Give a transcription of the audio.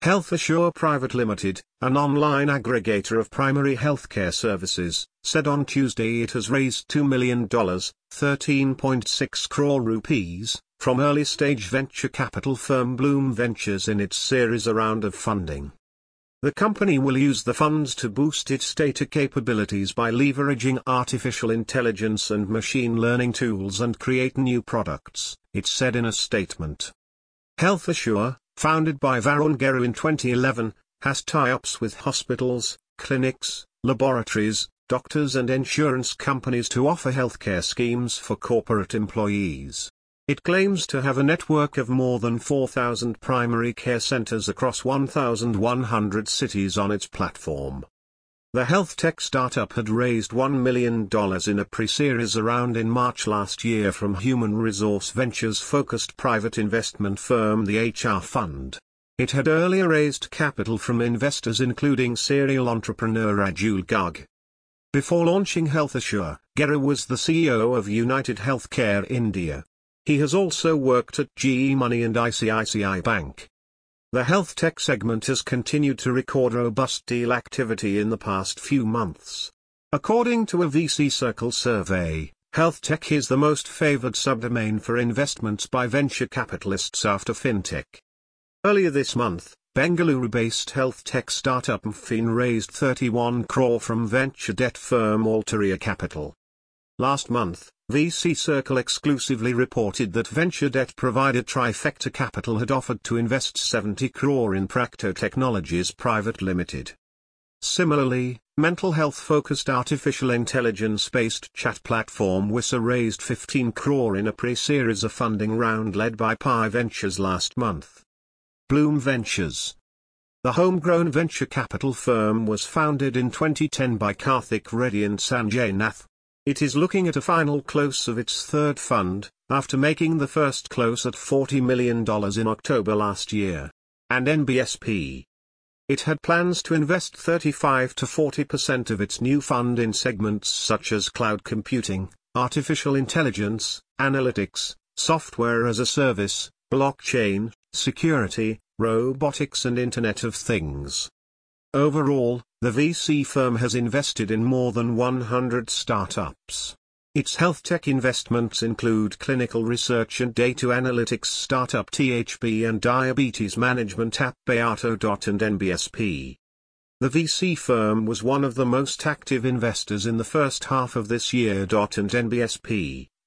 Health Assure Private Limited, an online aggregator of primary healthcare services, said on Tuesday it has raised $2 million, 13.6 crore rupees, from early-stage venture capital firm Bloom Ventures in its series round of funding. The company will use the funds to boost its data capabilities by leveraging artificial intelligence and machine learning tools and create new products, it said in a statement. Health Assure, founded by Varun Geru in 2011, has tie-ups with hospitals, clinics, laboratories, doctors and insurance companies to offer healthcare schemes for corporate employees. It claims to have a network of more than 4,000 primary care centers across 1,100 cities on its platform. The health tech startup had raised $1 million in a pre-series round in March last year from human resource ventures-focused private investment firm the HR Fund. It had earlier raised capital from investors including serial entrepreneur Rajul Garg. Before launching Health Assure, Geru was the CEO of United Healthcare India. He has also worked at GE Money and ICICI Bank. The health tech segment has continued to record robust deal activity in the past few months. According to a VC Circle survey, health tech is the most favored subdomain for investments by venture capitalists after fintech. Earlier this month, Bengaluru-based health tech startup Mfin raised 31 crore from venture debt firm Altaria Capital. Last month, VC Circle exclusively reported that venture debt provider Trifecta Capital had offered to invest 70 crore in Practo Technologies Private Limited. Similarly, mental health-focused artificial intelligence-based chat platform Wissa raised 15 crore in a pre-series of funding round led by Pi Ventures last month. Bloom Ventures. The homegrown venture capital firm was founded in 2010 by Karthik Reddy and Sanjay Nath. It is looking at a final close of its third fund, after making the first close at $40 million in October last year. And NBSP. It had plans to invest 35 to 40% of its new fund in segments such as cloud computing, artificial intelligence, analytics, software as a service, blockchain, security, robotics and Internet of Things. Overall, the VC firm has invested in more than 100 startups. Its health tech investments include clinical research and data analytics startup THB and diabetes management app Beato. And NBSP. The VC firm was one of the most active investors in the first half of this year. And NBSP.